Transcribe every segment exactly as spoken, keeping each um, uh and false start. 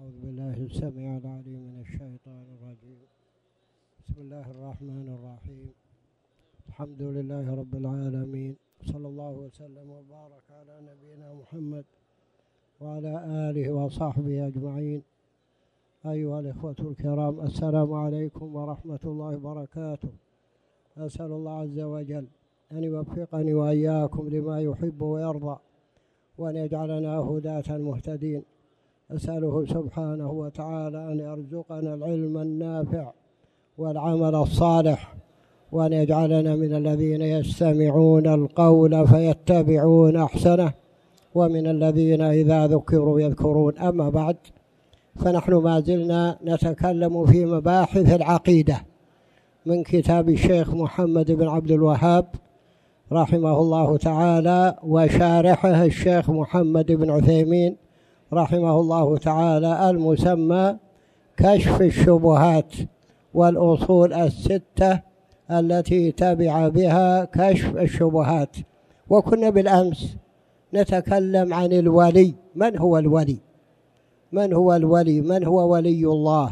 أعوذ بالله السميع العليم من الشيطان الرجيم. بسم الله الرحمن الرحيم. الحمد لله رب العالمين، صلى الله وسلم وبارك على نبينا محمد وعلى آله وصحبه أجمعين. أيها الإخوة الكرام، السلام عليكم ورحمة الله وبركاته. أسأل الله عز وجل أن يوفقني وإياكم لما يحب ويرضى، وأن يجعلنا هداة مهتدين. أسأله سبحانه وتعالى أن يرزقنا العلم النافع والعمل الصالح، وأن يجعلنا من الذين يستمعون القول فيتبعون أحسنه، ومن الذين إذا ذكروا يذكرون. أما بعد، فنحن ما زلنا نتكلم في مباحث العقيدة من كتاب الشيخ محمد بن عبد الوهاب رحمه الله تعالى، وشارحه الشيخ محمد بن عثيمين رحمه الله تعالى، المسمى كشف الشبهات والأصول الستة التي تبع بها كشف الشبهات. وكنا بالأمس نتكلم عن الولي. من هو الولي؟ من هو الولي؟ من هو ولي الله؟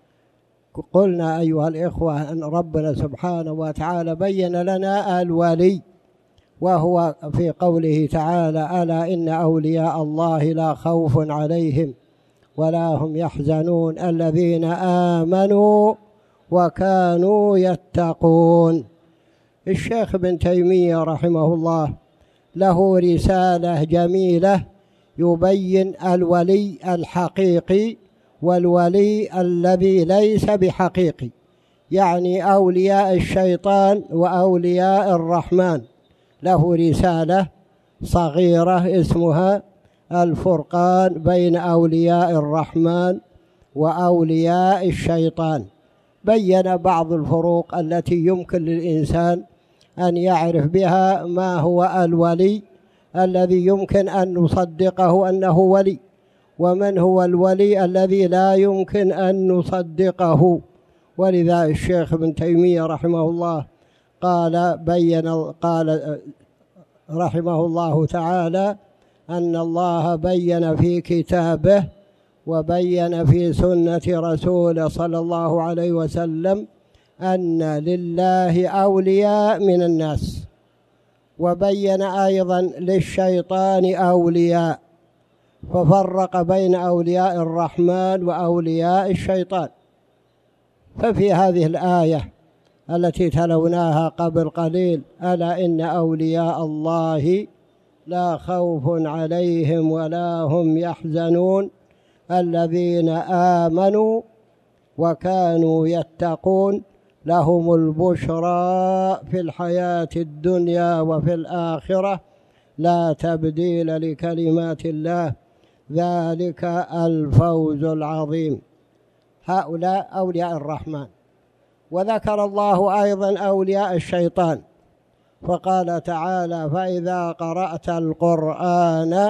قلنا أيها الإخوة أن ربنا سبحانه وتعالى بين لنا الولي، وهو في قوله تعالى: ألا إن أولياء الله لا خوف عليهم ولا هم يحزنون الذين آمنوا وكانوا يتقون. الشيخ ابن تيمية رحمه الله له رسالة جميلة يبين الولي الحقيقي والولي الذي ليس بحقيقي، يعني أولياء الشيطان وأولياء الرحمن. له رسالة صغيرة اسمها الفرقان بين أولياء الرحمن وأولياء الشيطان. بين بعض الفروق التي يمكن للإنسان أن يعرف بها ما هو الولي الذي يمكن أن نصدقه أنه ولي، ومن هو الولي الذي لا يمكن أن نصدقه. ولذا الشيخ ابن تيمية رحمه الله قال بين قال رحمه الله تعالى أن الله بين في كتابه وبين في سنة رسوله صلى الله عليه وسلم أن لله أولياء من الناس، وبين أيضا للشيطان أولياء، ففرق بين أولياء الرحمن وأولياء الشيطان. ففي هذه الآية التي تلوناها قبل قليل: ألا إن أولياء الله لا خوف عليهم ولا هم يحزنون الذين آمنوا وكانوا يتقون لهم البشرى في الحياة الدنيا وفي الآخرة لا تبديل لكلمات الله ذلك الفوز العظيم. هؤلاء أولياء الرحمن. وذكر الله أيضا أولياء الشيطان، فقال تعالى: فإذا قرأت القرآن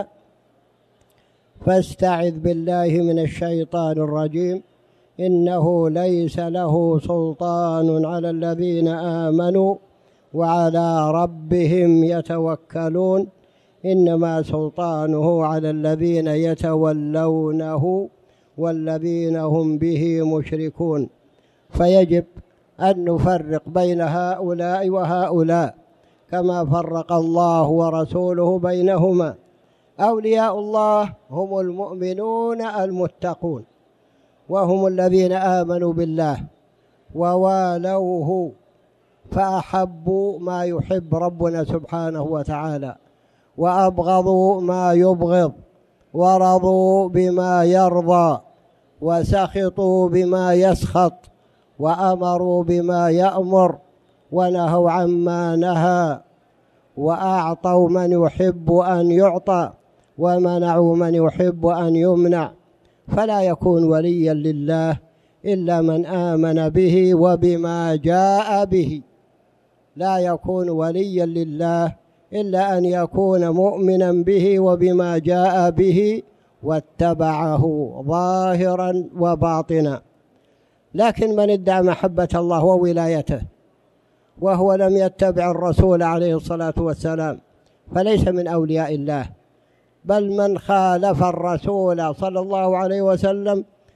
فاستعذ بالله من الشيطان الرجيم إنه ليس له سلطان على الذين آمنوا وعلى ربهم يتوكلون إنما سلطانه على الذين يتولونه والذين هم به مشركون. فيجب أن نفرق بين هؤلاء وهؤلاء كما فرق الله ورسوله بينهما. أولياء الله هم المؤمنون المتقون، وهم الذين آمنوا بالله ووالوه فأحبوا ما يحب ربنا سبحانه وتعالى، وأبغضوا ما يبغض، ورضوا بما يرضى، وسخطوا بما يسخط، وأمروا بما يأمر، ونهوا عما نهى، وأعطوا من يحب أن يعطى، ومنعوا من يحب أن يمنع. فلا يكون وليا لله إلا من آمن به وبما جاء به. لا يكون وليا لله إلا أن يكون مؤمنا به وبما جاء به واتبعه ظاهرا وباطنا. لكن من ادعى محبة الله وولايته وهو لم يتبع الرسول عليه الصلاة والسلام فليس من أولياء الله، بل من خالف الرسول صلى الله عليه وسلم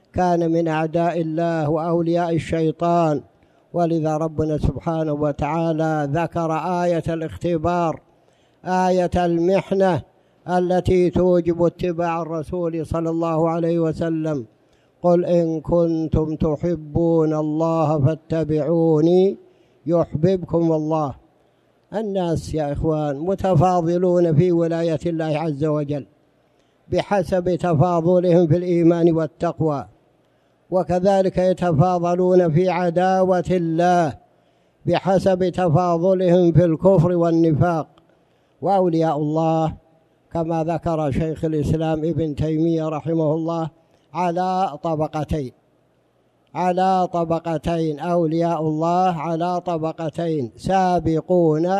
كان من أعداء الله وأولياء الشيطان. ولذا ربنا سبحانه وتعالى ذكر آية الاختبار، آية المحنة التي توجب اتباع الرسول صلى الله عليه وسلم. قل إن كنتم تحبون الله فاتبعوني يحببكم الله. الناس يا إخوان متفاضلون في ولاية الله عز وجل بحسب تفاضلهم في الإيمان والتقوى، وكذلك يتفاضلون في عداوة الله بحسب تفاضلهم في الكفر والنفاق. وأولياء الله كما ذكر شيخ الإسلام ابن تيمية رحمه الله على طبقتين على طبقتين أولياء الله على طبقتين: سابقون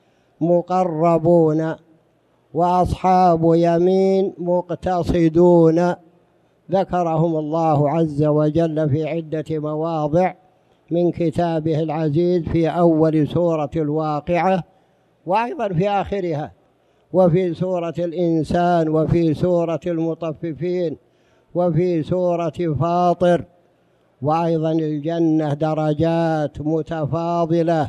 مقربون، وأصحاب يمين مقتصدون. ذكرهم الله عز وجل في عدة مواضع من كتابه العزيز في أول سورة الواقعة، وأيضا في آخرها، وفي سورة الإنسان، وفي سورة المطففين، وفي سورة فاطر. وأيضا الجنة درجات متفاضلة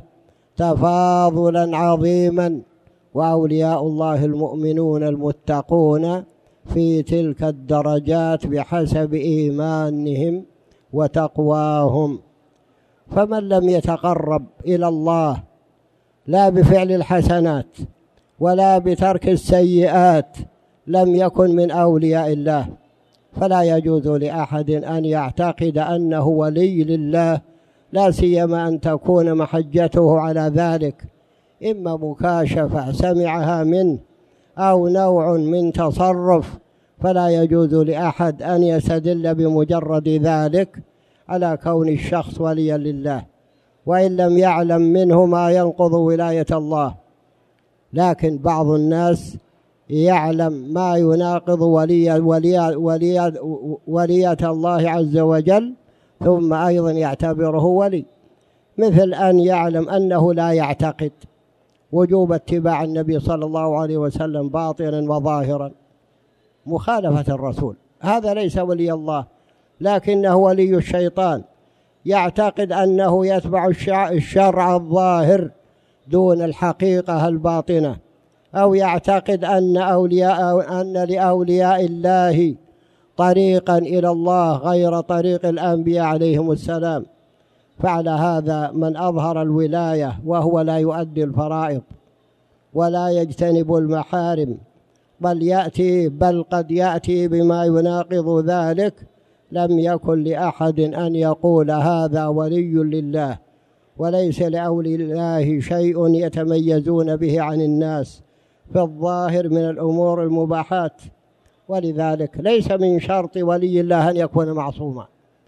تفاضلا عظيما، وأولياء الله المؤمنون المتقون في تلك الدرجات بحسب إيمانهم وتقواهم. فمن لم يتقرب إلى الله لا بفعل الحسنات ولا بترك السيئات لم يكن من أولياء الله. فلا يجوز لأحد أن يعتقد أنه ولي لله، لا سيما أن تكون محجته على ذلك إما مكاشفة سمعها منه أو نوع من تصرف. فلا يجوز لأحد أن يستدل بمجرد ذلك على كون الشخص وليا لله، وإن لم يعلم منه ما ينقض ولاية الله. لكن بعض الناس يعلم ما يناقض ولي ولي ولي ولية الله عز وجل ثم أيضا يعتبره ولي، مثل أن يعلم أنه لا يعتقد وجوب اتباع النبي صلى الله عليه وسلم باطنا وظاهرا، مخالفة الرسول، هذا ليس ولي الله لكنه ولي الشيطان. يعتقد أنه يتبع الشرع الظاهر دون الحقيقة الباطنة، أو يعتقد أن أولياء أن لأولياء الله طريقا إلى الله غير طريق الأنبياء عليهم السلام. فعلى هذا من أظهر الولاية وهو لا يؤدي الفرائض ولا يجتنب المحارم، بل يأتي بل قد يأتي بما يناقض ذلك، لم يكن لأحد أن يقول هذا ولي لله. وليس لأولي الله شيء يتميزون به عن الناس في الظاهر من الأمور المباحات، ولذلك ليس من شرط ولي الله أن يكون معصوما.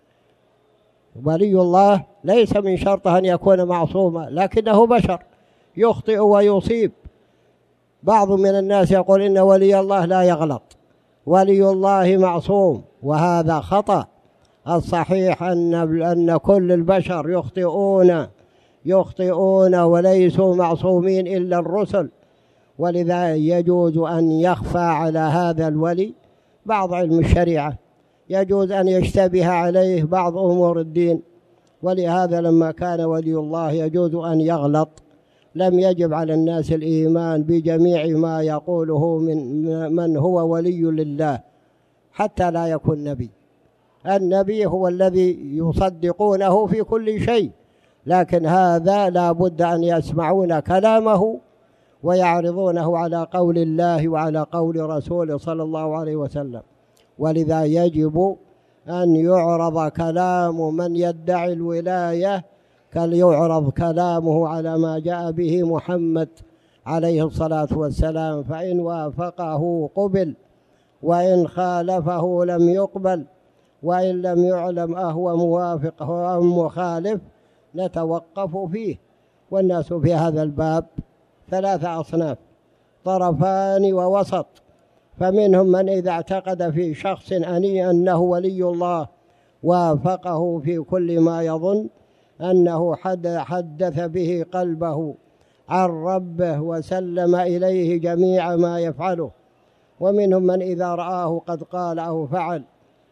ولي الله ليس من شرطه أن يكون معصوما، لكنه بشر يخطئ ويصيب. بعض من الناس يقول إن ولي الله لا يغلط، ولي الله معصوم، وهذا خطأ. الصحيح أن أن كل البشر يخطئون يخطئون وليسوا معصومين إلا الرسل. ولذا يجوز أن يخفى على هذا الولي بعض علم الشريعة، يجوز أن يشتبه عليه بعض أمور الدين. ولهذا لما كان ولي الله يجوز أن يغلط، لم يجب على الناس الإيمان بجميع ما يقوله من من هو ولي لله حتى لا يكون نبي. النبي هو الذي يصدقونه في كل شيء، لكن هذا لا بد أن يسمعون كلامه ويعرضونه على قول الله وعلى قول رسوله صلى الله عليه وسلم. ولذا يجب أن يعرض كلام من يدعي الولاية كليعرض كلامه على ما جاء به محمد عليه الصلاة والسلام، فإن وافقه قبل وإن خالفه لم يقبل، وإن لم يعلم أهو موافق أو مخالف نتوقف فيه. والناس في هذا الباب ثلاثة أصناف، طرفان ووسط. فمنهم من إذا اعتقد في شخص أني أنه ولي الله وافقه في كل ما يظن أنه حدث به قلبه عن ربه وسلم إليه جميع ما يفعله. ومنهم من إذا رآه قد قال أو فعل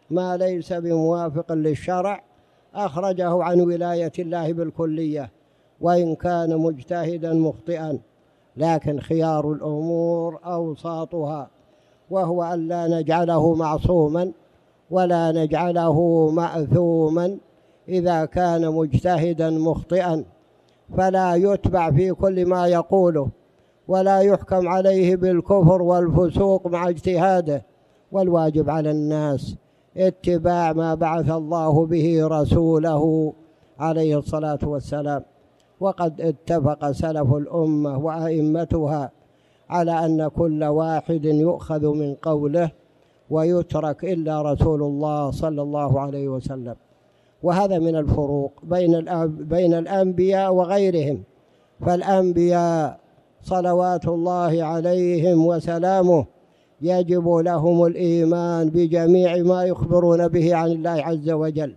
ما ليس بموافق للشرع أخرجه عن ولاية الله بالكلية وإن كان مجتهدا مخطئا، لكن خيار الأمور أوساطها، وهو أن لا نجعله معصوما ولا نجعله مأثوما إذا كان مجتهدا مخطئا، فلا يتبع في كل ما يقوله ولا يحكم عليه بالكفر والفسوق مع اجتهاده، والواجب على الناس اتباع ما بعث الله به رسوله عليه الصلاة والسلام. وقد اتفق سلف الأمة وأئمتها على أن كل واحد يؤخذ من قوله ويترك إلا رسول الله صلى الله عليه وسلم. وهذا من الفروق بين بين الأنبياء وغيرهم، فالأنبياء صلوات الله عليهم وسلامه يجب لهم الإيمان بجميع ما يخبرون به عن الله عز وجل،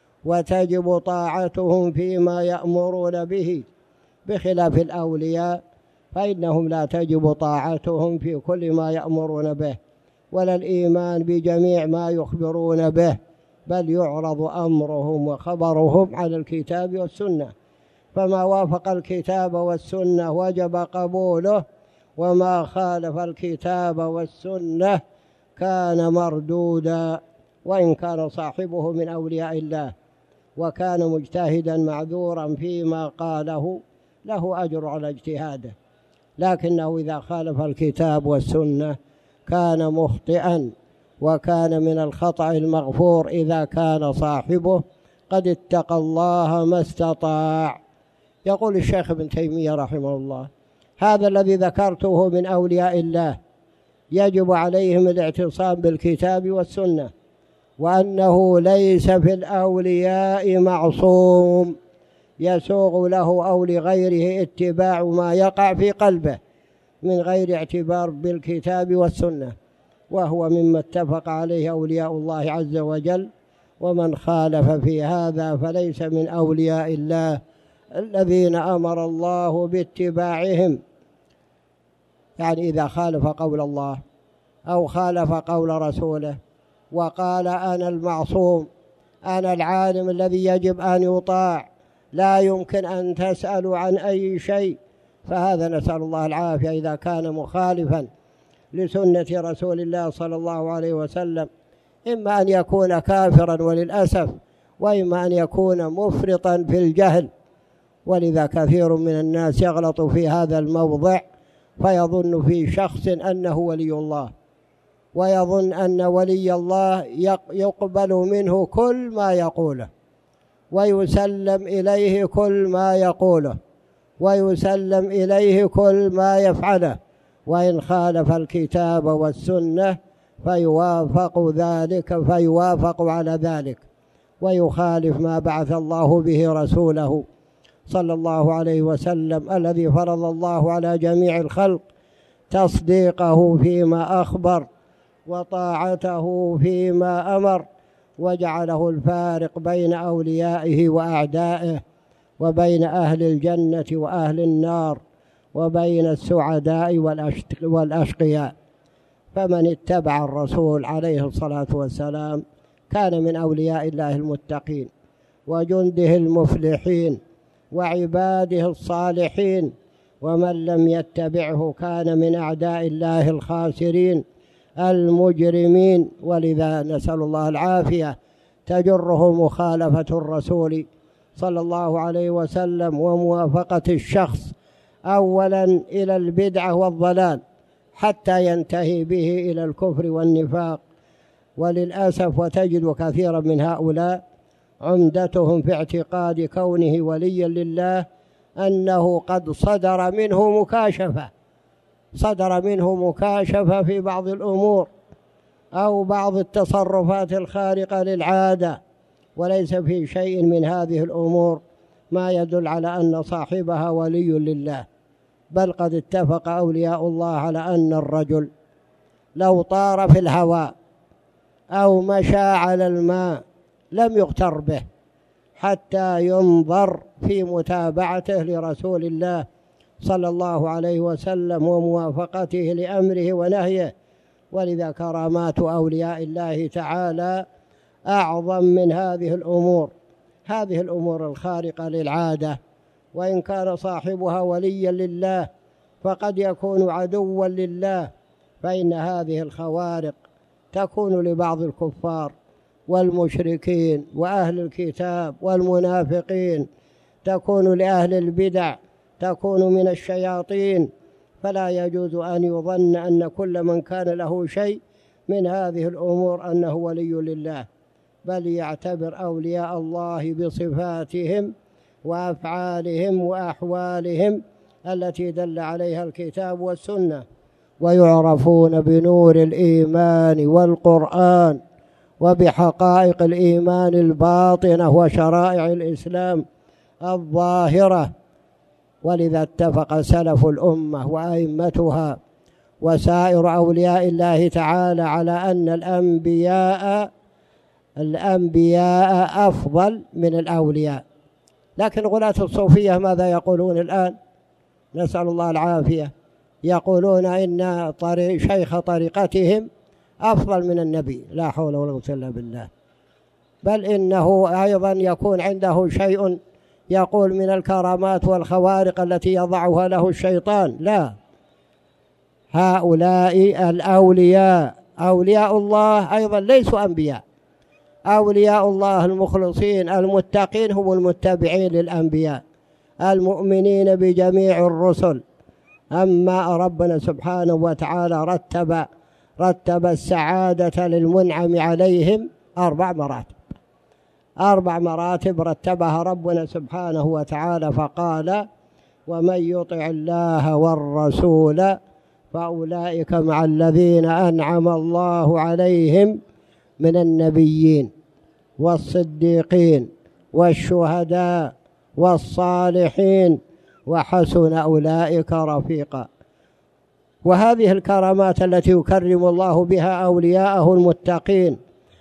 وتجب طاعتهم فيما يأمرون به، بخلاف الأولياء فإنهم لا تجب طاعتهم في كل ما يأمرون به ولا الإيمان بجميع ما يخبرون به، بل يعرض أمرهم وخبرهم على الكتاب والسنة، فما وافق الكتاب والسنة وجب قبوله، وما خالف الكتاب والسنة كان مردودا وإن كان صاحبه من أولياء الله وكان مجتهدا معذورا فيما قاله له أجر على اجتهاده، لكنه إذا خالف الكتاب والسنة كان مخطئا، وكان من الخطأ المغفور إذا كان صاحبه قد اتقى الله ما استطاع. يقول الشيخ ابن تيمية رحمه الله: هذا الذي ذكرته من أولياء الله يجب عليهم الاعتصام بالكتاب والسنة، وأنه ليس في الأولياء معصوم يسوغ له أو لغيره اتباع ما يقع في قلبه من غير اعتبار بالكتاب والسنة، وهو مما اتفق عليه أولياء الله عز وجل، ومن خالف في هذا فليس من أولياء الله الذين أمر الله باتباعهم. يعني إذا خالف قول الله أو خالف قول رسوله وقال أنا المعصوم، أنا العالم الذي يجب أن يطاع، لا يمكن أن تسألوا عن أي شيء، فهذا نسأل الله العافية إذا كان مخالفا لسنة رسول الله صلى الله عليه وسلم، إما أن يكون كافرا وللأسف، وإما أن يكون مفرطا في الجهل. ولذا كثير من الناس يغلط في هذا الموضع فيظن في شخص أنه ولي الله، ويظن أن ولي الله يقبل منه كل ما يقوله ويسلم إليه كل ما يقوله ويسلم إليه كل ما يفعله، وإن خالف الكتاب والسنة فيوافق ذلك فيوافق على ذلك، ويخالف ما بعث الله به رسوله صلى الله عليه وسلم الذي فرض الله على جميع الخلق تصديقه فيما أخبر وطاعته فيما أمر، وجعله الفارق بين أوليائه وأعدائه، وبين أهل الجنة وأهل النار، وبين السعداء والأشقياء. فمن اتبع الرسول عليه الصلاة والسلام كان من أولياء الله المتقين وجنده المفلحين وعباده الصالحين، ومن لم يتبعه كان من أعداء الله الخاسرين المجرمين. ولذا نسأل الله العافية تجره مخالفة الرسول صلى الله عليه وسلم وموافقة الشخص أولا إلى البدعة والضلال حتى ينتهي به إلى الكفر والنفاق. وللأسف وتجد كثيرا من هؤلاء عمدتهم في اعتقاد كونه وليا لله أنه قد صدر منه مكاشفة صدر منه مكاشفة في بعض الأمور أو بعض التصرفات الخارقة للعادة، وليس في شيء من هذه الأمور ما يدل على أن صاحبها ولي لله، بل قد اتفق أولياء الله على أن الرجل لو طار في الهواء أو مشى على الماء لم يغتر به حتى ينظر في متابعته لرسول الله صلى الله عليه وسلم وموافقته لأمره ونهيه. ولذا كرامات أولياء الله تعالى أعظم من هذه الأمور. هذه الأمور الخارقة للعادة وإن كان صاحبها وليا لله فقد يكون عدوا لله، فإن هذه الخوارق تكون لبعض الكفار والمشركين وأهل الكتاب والمنافقين، تكون لأهل البدع، تكون من الشياطين. فلا يجوز أن يظن أن كل من كان له شيء من هذه الأمور أنه ولي لله، بل يعتبر أولياء الله بصفاتهم وأفعالهم وأحوالهم التي دل عليها الكتاب والسنة، ويعرفون بنور الإيمان والقرآن وبحقائق الإيمان الباطنة وشرائع الإسلام الظاهرة. ولذا اتفق سلف الأمة وأئمتها وسائر أولياء الله تعالى على أن الأنبياء الأنبياء أفضل من الأولياء. لكن غلاة الصوفية ماذا يقولون الآن؟ نسأل الله العافية. يقولون إن طريق شيخ طريقتهم أفضل من النبي، لا حول ولا قوة إلا بالله. بل إنه أيضا يكون عنده شيء يقول من الكرامات والخوارق التي يضعها له الشيطان. لا، هؤلاء الأولياء أولياء الله أيضا ليسوا أنبياء. أولياء الله المخلصين المتقين هم المتبعين للأنبياء المؤمنين بجميع الرسل. أما ربنا سبحانه وتعالى رتب رتب السعادة للمنعم عليهم أربع مراتب أربع مراتب رتبها ربنا سبحانه وتعالى، فقال: ومن يطع الله والرسول فأولئك مع الذين أنعم الله عليهم من النبيين والصديقين والشهداء والصالحين وحسن أولئك رفيقا. وهذه الكرامات التي يكرم الله بها أولياءه المتقين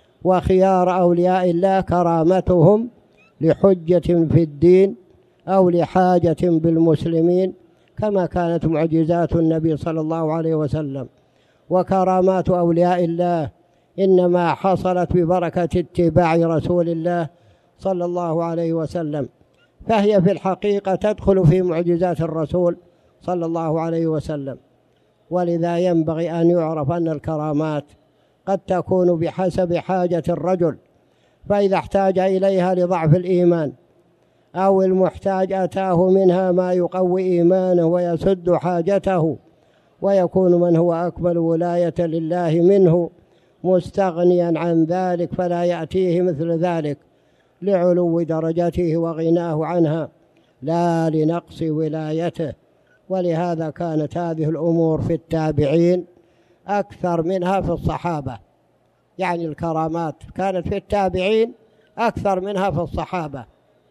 وخيار أولياء الله كرامتهم لحجة في الدين أو لحاجة بالمسلمين، كما كانت معجزات النبي صلى الله عليه وسلم. وكرامات أولياء الله إنما حصلت ببركة اتباع رسول الله صلى الله عليه وسلم، فهي في الحقيقة تدخل في معجزات الرسول صلى الله عليه وسلم. ولذا ينبغي أن يعرف أن الكرامات قد تكون بحسب حاجة الرجل، فإذا احتاج إليها لضعف الإيمان أو المحتاج أتاه منها ما يقوي إيمانه ويسد حاجته، ويكون من هو أكمل ولاية لله منه مستغنيا عن ذلك فلا يأتيه مثل ذلك لعلو درجته وغناه عنها لا لنقص ولايته. ولهذا كانت هذه الأمور في التابعين أكثر منها في الصحابة، يعني الكرامات كانت في التابعين أكثر منها في الصحابة.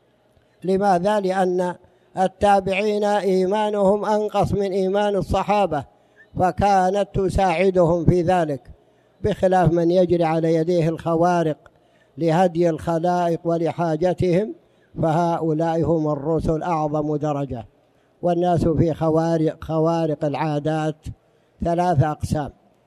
لماذا؟ لأن التابعين إيمانهم أنقص من إيمان الصحابة، فكانت تساعدهم في ذلك، بخلاف من يجري على يديه الخوارق لهدي الخلائق ولحاجتهم، فهؤلاء هم الرسل أعظم درجة. والناس في خوارق, خوارق العادات ثلاثة أقسام: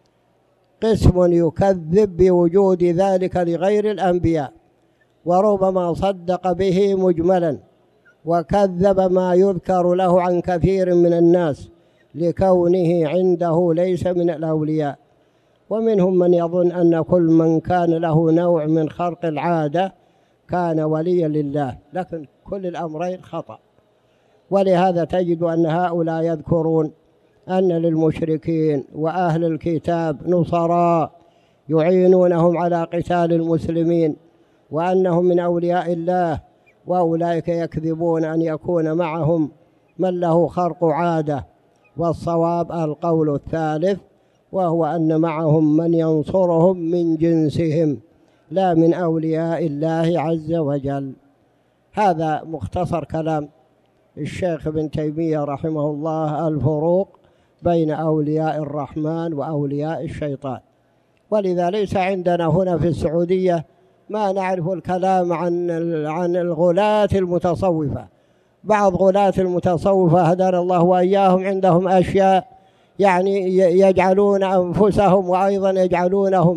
قسم يكذب بوجود ذلك لغير الأنبياء وربما صدق به مجملا، وكذب ما يذكر له عن كثير من الناس لكونه عنده ليس من الأولياء. ومنهم من يظن أن كل من كان له نوع من خرق العادة كان وليا لله، لكن كل الأمرين خطأ. ولهذا تجد أن هؤلاء يذكرون أن للمشركين وأهل الكتاب نصراء يعينونهم على قتال المسلمين وأنهم من أولياء الله، وأولئك يكذبون أن يكون معهم من له خرق عادة. والصواب القول الثالث، وهو أن معهم من ينصرهم من جنسهم لا من أولياء الله عز وجل. هذا مختصر كلام الشيخ ابن تيمية رحمه الله، الفروق بين أولياء الرحمن وأولياء الشيطان. ولذا ليس عندنا هنا في السعودية ما نعرف الكلام عن عن الغلاة المتصوفة. بعض غلاة المتصوفة هدانا الله وإياهم عندهم أشياء يعني يجعلون أنفسهم وأيضا يجعلونهم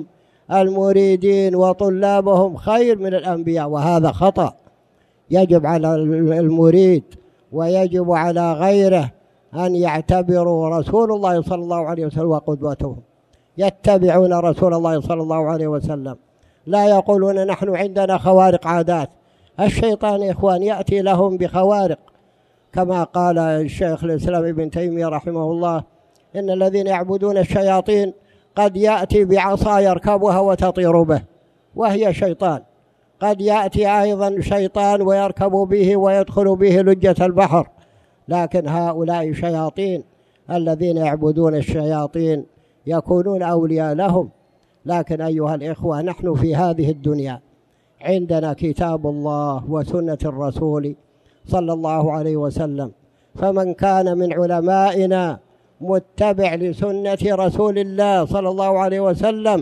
المريدين وطلابهم خير من الأنبياء، وهذا خطأ. يجب على المريد ويجب على غيره أن يعتبروا رسول الله صلى الله عليه وسلم وقدوتهم، يتبعون رسول الله صلى الله عليه وسلم، لا يقولون نحن عندنا خوارق عادات. الشيطان يا إخوان يأتي لهم بخوارق، كما قال الشيخ الإسلام ابن تيمية رحمه الله: إن الذين يعبدون الشياطين قد يأتي بعصا يركبها وتطير به، وهي شيطان. قد يأتي أيضا شيطان ويركب به ويدخل به لجة البحر، لكن هؤلاء شياطين. الذين يعبدون الشياطين يكونون أولياء لهم. لكن أيها الإخوة، نحن في هذه الدنيا عندنا كتاب الله وسنة الرسول صلى الله عليه وسلم، فمن كان من علمائنا متبع لسنة رسول الله صلى الله عليه وسلم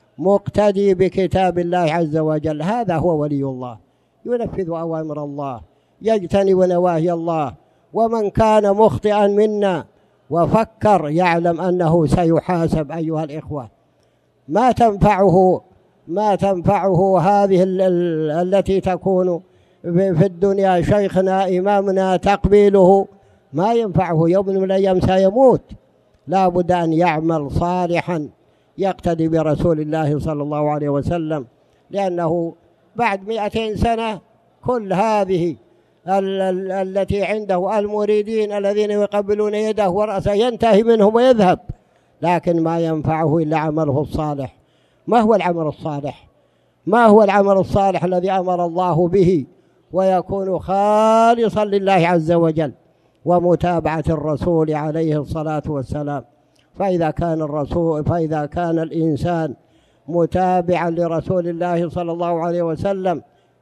مقتدي بكتاب الله عز وجل، هذا هو ولي الله، ينفذ أوامر الله، يجتنب نواهي الله. ومن كان مخطئا منا وفكر يعلم أنه سيحاسب. أيها الإخوة، ما تنفعه ما تنفعه هذه ال ال التي تكون في الدنيا شيخنا إمامنا تقبيله، ما ينفعه، يوم من الأيام سيموت. لا بد أن يعمل صالحا يقتدي برسول الله صلى الله عليه وسلم، لأنه بعد مئتين سنة كل هذه ال ال التي عنده المريدين الذين يقبلون يده ورأسه ينتهي منهم ويذهب، لكن ما ينفعه إلا عمله الصالح. ما هو العمل الصالح؟ ما هو العمل الصالح الذي أمر الله به ويكون خالصا لله عز وجل ومتابعة الرسول عليه الصلاة والسلام؟ فإذا كان الرسول فإذا كان الإنسان متابعا لرسول الله صلى الله عليه وسلم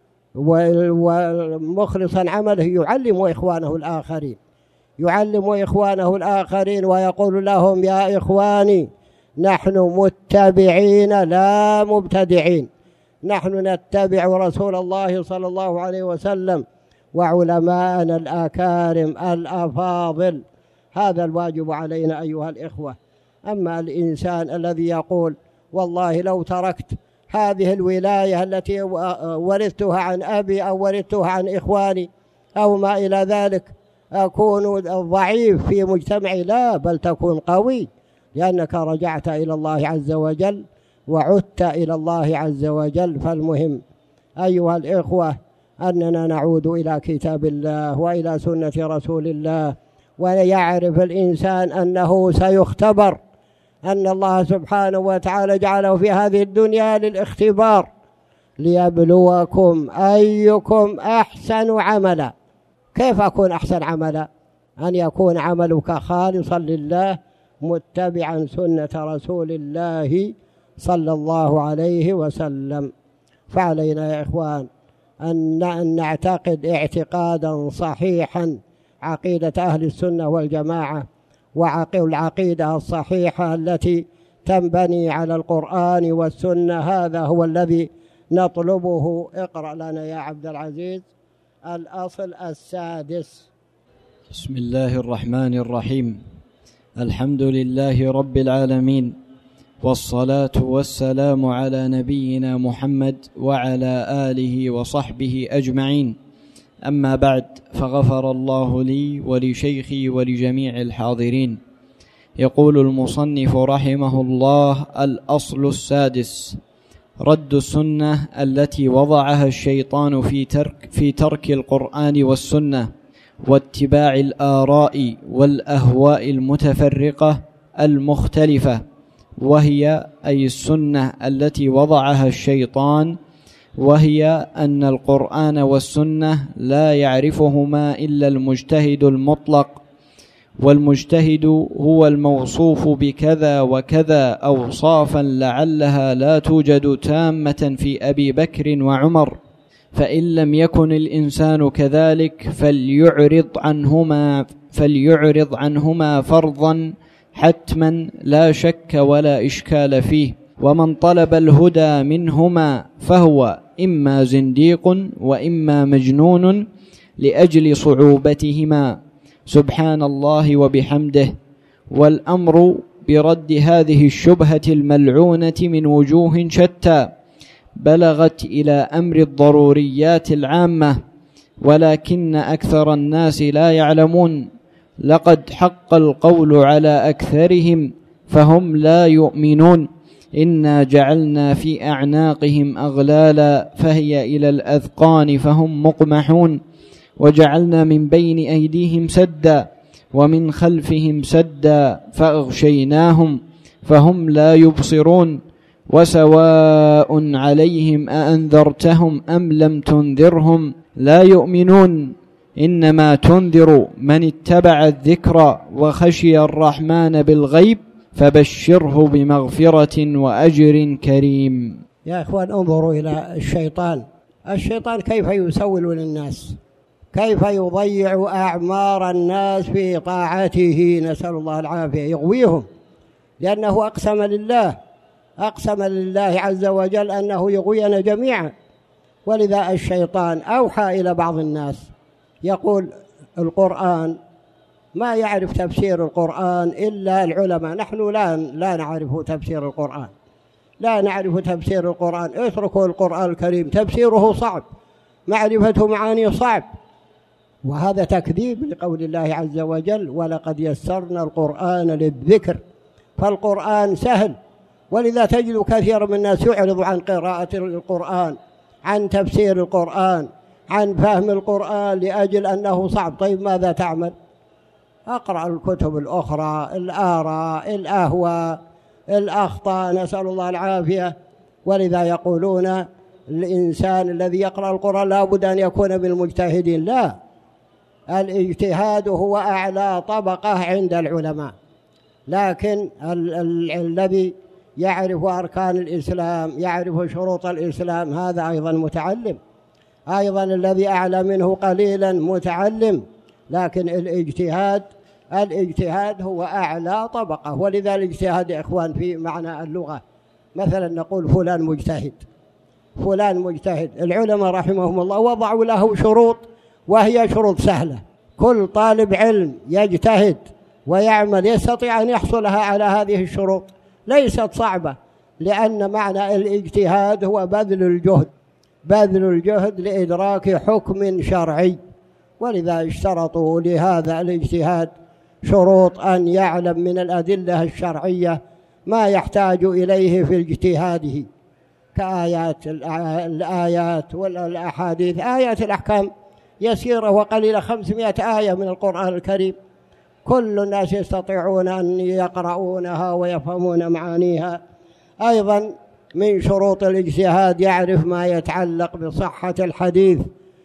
ومخلصا عمله يعلم إخوانه الآخرين يعلم إخوانه الآخرين ويقول لهم: يا إخواني، نحن متبعين لا مبتدعين، نحن نتبع رسول الله صلى الله عليه وسلم وعلماءنا الأكارم الأفاضل. هذا الواجب علينا أيها الإخوة. أما الإنسان الذي يقول: والله لو تركت هذه الولاية التي ورثتها عن أبي أو ورثتها عن إخواني أو ما إلى ذلك أكون ضعيف في مجتمعي، لا، بل تكون قوي، لأنك رجعت إلى الله عز وجل وعدت إلى الله عز وجل. فالمهم أيها الإخوة أننا نعود إلى كتاب الله وإلى سنة رسول الله، ويعرف الإنسان أنه سيختبر، أن الله سبحانه وتعالى جعله في هذه الدنيا للاختبار، ليبلوكم أيكم أحسن عملا. كيف أكون أحسن عملا؟ أن يكون عملك خالصا لله متبعا سنة رسول الله صلى الله عليه وسلم. فعلينا يا إخوان أن نعتقد اعتقادا صحيحا عقيدة أهل السنة والجماعة، والعقيدة الصحيحة التي تنبني على القرآن والسنة. هذا هو الذي نطلبه. اقرأ لنا يا عبد العزيز الأصل السادس. بسم الله الرحمن الرحيم. الحمد لله رب العالمين، والصلاة والسلام على نبينا محمد وعلى آله وصحبه أجمعين. أما بعد، فغفر الله لي ولشيخي ولجميع الحاضرين. يقول المصنف رحمه الله: الأصل السادس: رد السنة التي وضعها الشيطان في ترك, في ترك القرآن والسنة واتباع الآراء والأهواء المتفرقة المختلفة، وهي أي السنة التي وضعها الشيطان، وهي أن القرآن والسنة لا يعرفهما إلا المجتهد المطلق، والمجتهد هو الموصوف بكذا وكذا أوصافا لعلها لا توجد تامة في أبي بكر وعمر، فإن لم يكن الإنسان كذلك فليعرض عنهما فليعرض عنهما فرضا حتما لا شك ولا إشكال فيه. ومن طلب الهدى منهما فهو إما زنديق وإما مجنون لأجل صعوبتهما، سبحان الله وبحمده. والأمر برد هذه الشبهة الملعونة من وجوه شتى بلغت إلى أمر الضروريات العامة، ولكن أكثر الناس لا يعلمون. لقد حق القول على أكثرهم فهم لا يؤمنون. إنا جعلنا في أعناقهم أغلالا فهي إلى الأذقان فهم مقمحون، وجعلنا من بين أيديهم سدا ومن خلفهم سدا فأغشيناهم فهم لا يبصرون. وسواء عليهم أأنذرتهم أم لم تنذرهم لا يؤمنون. إنما تنذر من اتبع الذكر وخشي الرحمن بالغيب فبشره بمغفرة وأجر كريم. يا إخوان، انظروا إلى الشيطان. الشيطان كيف يسول للناس، كيف يضيع أعمار الناس في طاعته، نسأل الله العافية. يغويهم لأنه أقسم لله أقسم لله عز وجل أنه يغوينا جميعا. ولذا الشيطان أوحى إلى بعض الناس يقول القرآن ما يعرف تفسير القرآن إلا العلماء، نحن لا لا نعرف تفسير القرآن، لا نعرف تفسير القرآن، اتركوا القرآن الكريم تفسيره صعب، معرفة معاني صعب. وهذا تكذيب لقول الله عز وجل ولقد يسرنا القرآن للذكر، فالقرآن سهل. ولذا تجد كثير من الناس يعرض عن قراءة القرآن، عن تفسير القرآن، عن فهم القرآن لأجل أنه صعب. طيب ماذا تعمل؟ أقرأ الكتب الأخرى، الآراء، الأهواء، الأخطاء، نسأل الله العافية. ولذا يقولون الإنسان الذي يقرأ القرآن لا بد أن يكون من المجتهدين. لا، الاجتهاد هو أعلى طبقة عند العلماء، لكن ال- ال- الذي يعرف أركان الإسلام، يعرف شروط الإسلام، هذا أيضا متعلم. أيضا الذي أعلى منه قليلا متعلم، لكن الاجتهاد الاجتهاد هو أعلى طبقة. ولذا الاجتهاد يا إخوان في معنى اللغة، مثلا نقول فلان مجتهد، فلان مجتهد. العلماء رحمهم الله وضعوا له شروط، وهي شروط سهلة. كل طالب علم يجتهد ويعمل يستطيع أن يحصلها على هذه الشروط، ليست صعبة. لأن معنى الاجتهاد هو بذل الجهد، بذل الجهد لإدراك حكم شرعي. ولذا اشترطوا لهذا الاجتهاد شروط أن يعلم من الأدلة الشرعية ما يحتاج إليه في اجتهاده، كآيات الآيات والأحاديث. آيات الأحكام يسيرة وقليلة، خمسمائة آية من القرآن الكريم، كل الناس يستطيعون أن يقرؤونها ويفهمون معانيها. أيضا من شروط الاجتهاد يعرف ما يتعلق بصحة الحديث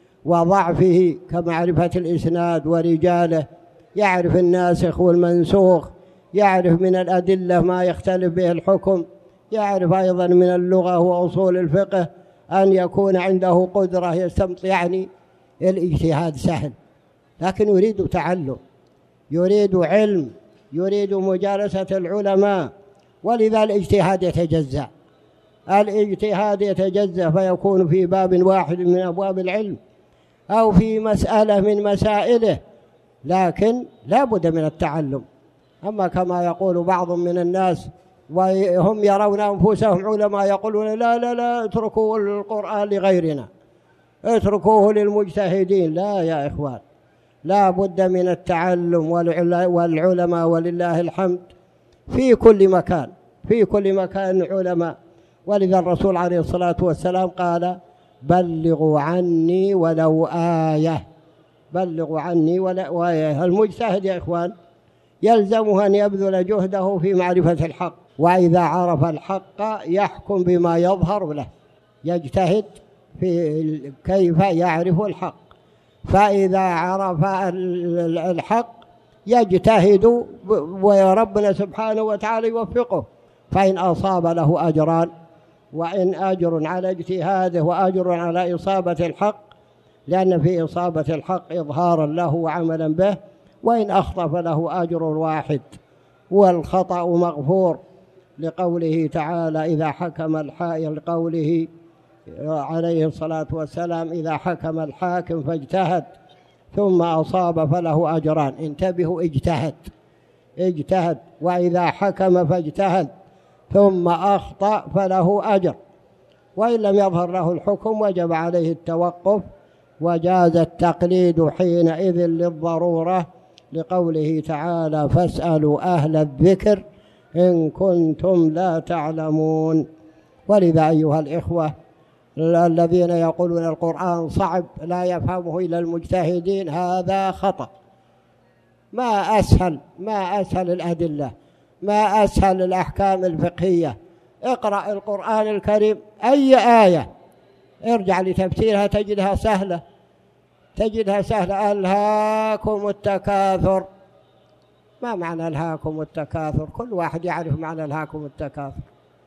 وضعفه، كمعرفة الإسناد ورجاله، يعرف الناسخ والمنسوخ، يعرف من الأدلة ما يختلف به الحكم، يعرف أيضا من اللغة وأصول الفقه، أن يكون عنده قدرة يستمط. يعني الاجتهاد سهل، لكن يريد تعلم، يريد علم، يريد مجالسة العلماء. ولذا الاجتهاد يتجزأ، الاجتهاد يتجزأ فيكون في باب واحد من أبواب العلم أو في مسألة من مسائله، لكن لا بد من التعلم. أما كما يقول بعض من الناس وهم يرون أنفسهم علماء يقولون لا لا لا اتركوا القرآن لغيرنا، اتركوه للمجتهدين. لا يا إخوان، لا بد من التعلم، والعلماء ولله الحمد في كل مكان، في كل مكان علماء. ولذا الرسول عليه الصلاة والسلام قال بلغوا عني ولو آية، بلغوا عني ولو آية. المجتهد يا إخوان يلزمه أن يبذل جهده في معرفة الحق، وإذا عرف الحق يحكم بما يظهر له، يجتهد في كيف يعرف الحق. فإذا عرف الحق يجتهد وربنا سبحانه وتعالى يوفقه، فإن أصاب له أجران، وإن أجر على اجتهاده وأجر على إصابة الحق، لأن في إصابة الحق إظهارا له وعملا به، وإن أخطأ فله أجر واحد والخطأ مغفور، لقوله تعالى إذا حكم الحاكم، لقوله عليه الصلاة والسلام إذا حكم الحاكم فاجتهد ثم أصاب فله أجران. انتبهوا، اجتهد اجتهد، وإذا حكم فاجتهد ثم أخطأ فله أجر، وإن لم يظهر له الحكم وجب عليه التوقف، وجاز التقليد حينئذ للضرورة، لقوله تعالى فاسألوا أهل الذكر إن كنتم لا تعلمون. ولذا أيها الإخوة الذين يقولون القرآن صعب لا يفهمه إلا المجتهدين، هذا خطأ. ما أسهل ما أسهل الأدلة، ما أسهل الأحكام الفقهية. اقرأ القرآن الكريم أي آية ارجع لتفسيرها تجدها سهلة، تجدها سهلة. ألهاكم التكاثر، ما معنى ألهاكم التكاثر؟ كل واحد يعرف معنى ألهاكم التكاثر.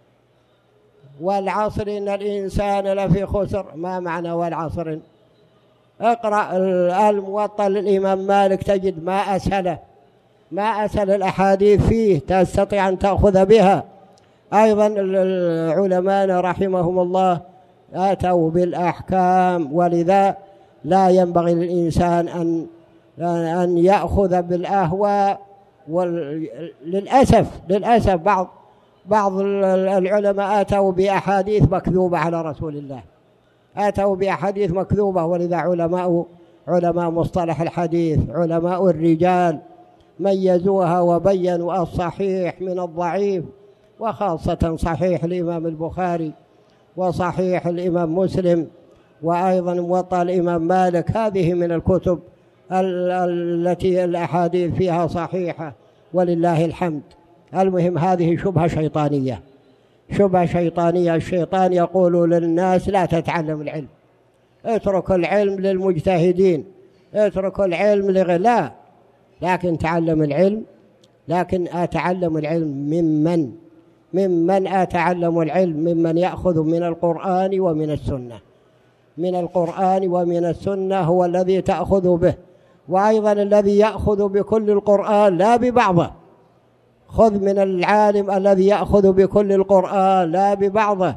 والعصر إن الإنسان لفي خسر، ما معنى والعصر؟ اقرأ الموطأ للإمام مالك تجد ما أسهله، ما أسهل الأحاديث فيه تستطيع أن تأخذ بها. أيضا العلماء رحمهم الله أتوا بالأحكام، ولذا لا ينبغي للإنسان أن أن يأخذ بالأهواء. وللأسف للأسف بعض بعض العلماء أتوا بأحاديث مكذوبة على رسول الله، أتوا بأحاديث مكذوبة. ولذا علماء علماء مصطلح الحديث، علماء الرجال ميزوها وبينوا الصحيح من الضعيف، وخاصة صحيح الإمام البخاري وصحيح الإمام مسلم، وأيضا موطأ الإمام مالك. هذه من الكتب التي الأحاديث فيها صحيحة ولله الحمد. المهم هذه شبهة شيطانية، شبهة شيطانية. الشيطان يقول للناس لا تتعلم العلم، اترك العلم للمجتهدين، اترك العلم لغلا، لكن تعلم العلم. لكن أتعلم العلم ممن ممن أتعلم العلم ممن يأخذ من القرآن ومن السنة. من القرآن ومن السنة هو الذي تأخذ به، وأيضا الذي يأخذ بكل القرآن لا ببعضه. خذ من العالم الذي يأخذ بكل القرآن لا ببعضه،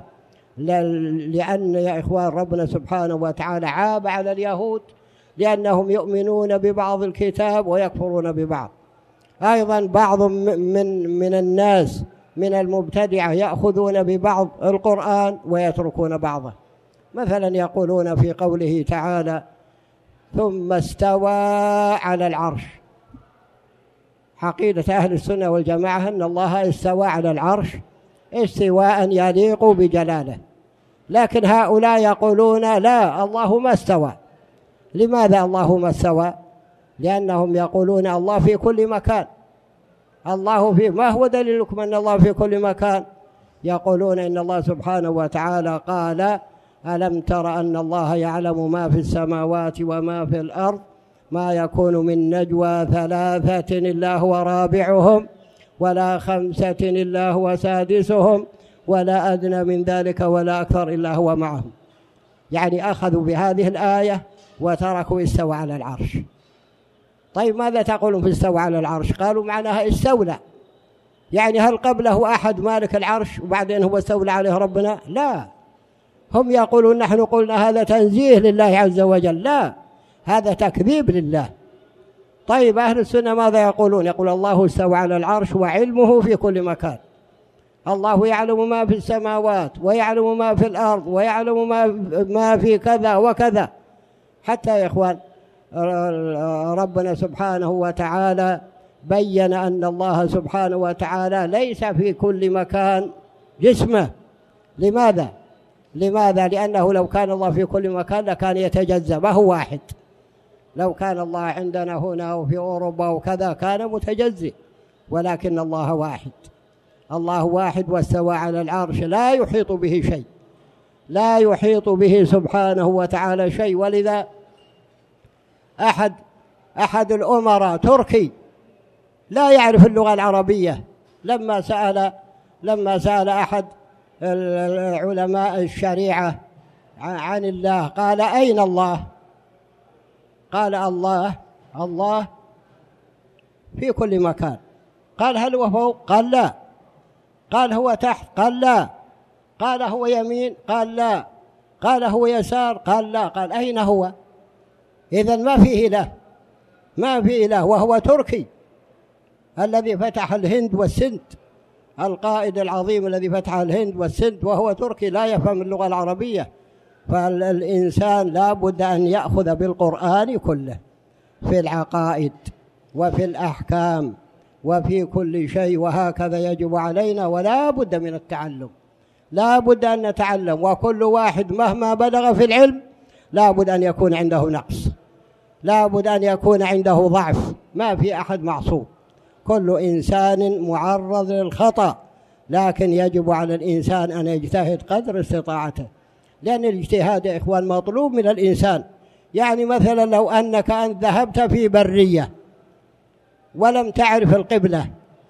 لأن يا إخوان ربنا سبحانه وتعالى عاب على اليهود لأنهم يؤمنون ببعض الكتاب ويكفرون ببعض. أيضا بعض من من الناس من المبتدعة يأخذون ببعض القرآن ويتركون بعضه. مثلا يقولون في قوله تعالى ثم استوى على العرش، عقيدة أهل السنة والجماعة أن الله استوى على العرش استواء يليق بجلاله، لكن هؤلاء يقولون لا، الله ما استوى. لماذا الله ما استوى؟ لأنهم يقولون الله في كل مكان. الله في ما هو دليلكم أن الله في كل مكان؟ يقولون إن الله سبحانه وتعالى قال ألم تر أن الله يعلم ما في السماوات وما في الأرض ما يكون من نجوى ثلاثة إلا هو رابعهم ولا خمسة إلا هو سادسهم ولا أدنى من ذلك ولا أكثر إلا هو معهم. يعني أخذوا بهذه الآية وتركوا استوى على العرش. طيب ماذا تقولون في استوى على العرش؟ قالوا معناها استولى، يعني هل قبله أحد مالك العرش وبعدين هو استولى عليه ربنا؟ لا، هم يقولون نحن قلنا هذا تنزيه لله عز وجل، لا، هذا تكذيب لله. طيب أهل السنة ماذا يقولون؟ يقول الله استوى على العرش وعلمه في كل مكان. الله يعلم ما في السماوات ويعلم ما في الأرض ويعلم ما ما في كذا وكذا. حتى يا إخوان ربنا سبحانه وتعالى بين أن الله سبحانه وتعالى ليس في كل مكان جسمه. لماذا؟ لماذا؟ لأنه لو كان الله في كل مكان لكان يتجزأ، ما هو واحد. لو كان الله عندنا هنا وفي أوروبا وكذا كان متجزئ، ولكن الله واحد. الله واحد واستوى على العرش، لا يحيط به شيء، لا يحيط به سبحانه وتعالى شيء. ولذا أحد أحد الأمراء تركي لا يعرف اللغة العربية، لما سأل لما سأل أحد علماء الشريعة عن الله قال أين الله؟ قال الله الله في كل مكان. قال هل هو فوق؟ قال لا. قال هو تحت؟ قال لا. قال هو يمين؟ قال لا. قال هو يسار؟ قال لا. قال أين هو؟ إذن ما فيه إله، ما فيه إله، وهو تركي. الذي فتح الهند والسند، القائد العظيم الذي فتح الهند والسند، وهو تركي لا يفهم اللغة العربية. فالإنسان لا بد أن يأخذ بالقرآن كله في العقائد وفي الأحكام وفي كل شيء، وهكذا يجب علينا، ولا بد من التعلم، لا بد أن نتعلم. وكل واحد مهما بلغ في العلم لا بد أن يكون عنده نقص، لا بد أن يكون عنده ضعف، ما في أحد معصوم، كل إنسان معرض للخطأ، لكن يجب على الإنسان أن يجتهد قدر استطاعته، لأن الاجتهاد يا إخوان مطلوب من الإنسان. يعني مثلا لو أنك أنت ذهبت في برية ولم تعرف القبلة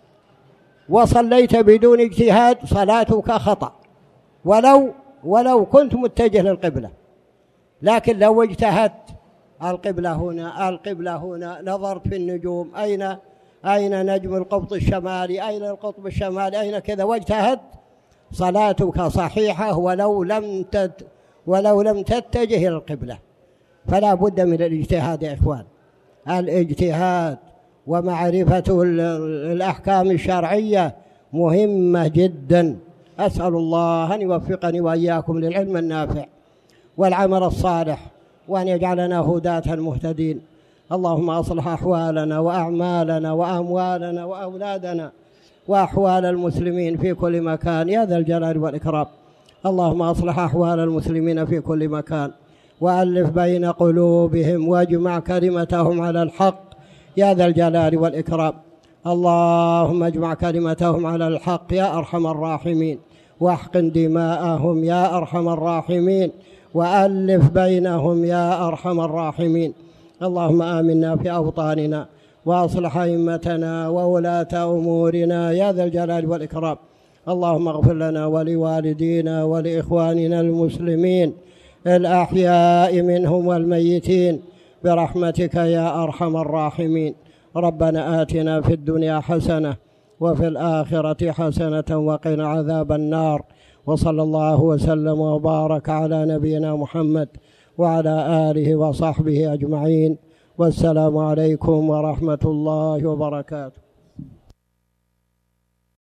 وصليت بدون اجتهاد صلاتك خطأ، ولو ولو كنت متجه للقبلة، لكن لو اجتهدت القبلة هنا القبلة هنا، نظرت في النجوم أين أين نجم القطب الشمالي، أين القطب الشمالي، أين كذا، واجتهدت، صلاتك صحيحة ولو لم تت ولو لم تتجه إلى القبلة. فلا بد من الاجتهاد يا إخوان، الاجتهاد ومعرفة الأحكام الشرعية مهمة جدا. أسأل الله أن يوفقني وإياكم للعلم النافع والعمل الصالح، وأن يجعلنا هداة مهتدين. اللهم أصلح أحوالنا وأعمالنا وأموالنا وأولادنا وأحوال المسلمين في كل مكان يا ذا الجلال والإكرام. اللهم أصلح أحوال المسلمين في كل مكان، وألف بين قلوبهم، واجمع كلمتهم على الحق يا ذا الجلال والإكرام. اللهم اجمع كلمتهم على الحق يا أرحم الراحمين، واحقن دماءهم يا أرحم الراحمين، وألف بينهم يا أرحم الراحمين. اللهم آمنا في أوطاننا، وأصلح أئمتنا وولاة أمورنا يا ذا الجلال والإكرام. اللهم اغفر لنا ولوالدينا ولإخواننا المسلمين الأحياء منهم والميتين برحمتك يا أرحم الراحمين. ربنا آتنا في الدنيا حسنة وفي الآخرة حسنة وقنا عذاب النار. وصلى الله وسلم وبارك على نبينا محمد وعلى آله وصحبه أجمعين، والسلام عليكم ورحمة الله وبركاته.